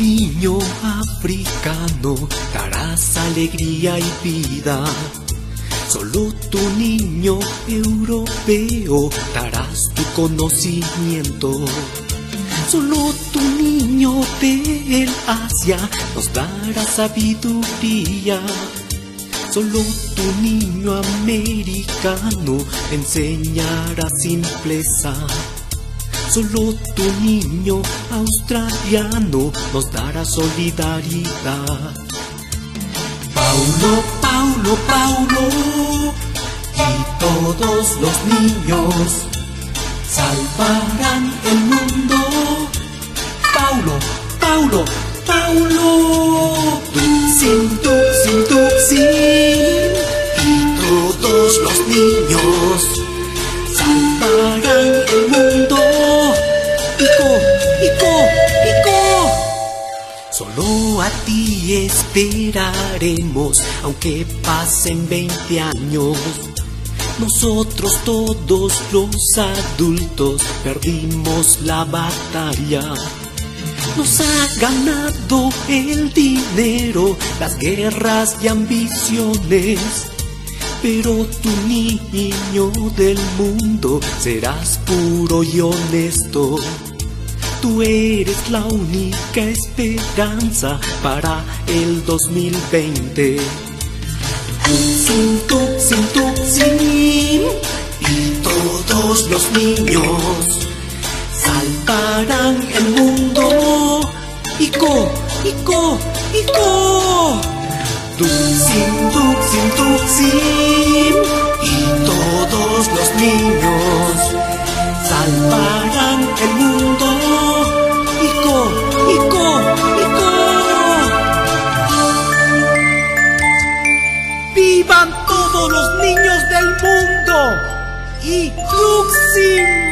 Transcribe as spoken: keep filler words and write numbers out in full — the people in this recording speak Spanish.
niño africano darás alegría y vida. Solo tu niño europeo darás tu conocimiento. Solo tu niño del Asia nos dará sabiduría. Solo tu niño americano enseñará simpleza. Solo tu niño australiano nos dará solidaridad. Paulo, Paulo, Paulo, y todos los niños salvarán el mundo. Paulo, Paulo, Paulo, Tuxin, Tuxin, Tuxin, y todos los niños salvarán el mundo. Ico, Ico, Ico. Solo a ti esperaremos, aunque pasen veinte años. Nosotros todos los adultos perdimos la batalla. Nos ha ganado el dinero, las guerras y ambiciones. Pero tu niño del mundo serás puro y honesto. Tú eres la única esperanza para el dos mil veinte. Tuxin, Tuxin, Tuxin, y todos los niños salvarán el mundo. Ico, Ico, Ico. Tuxin, Tuxin, Tuxin, y todos los niños salvarán el mundo. Ico, Ico, Ico. ¡Vivan todos los niños del mundo! ¡Y Tuxin!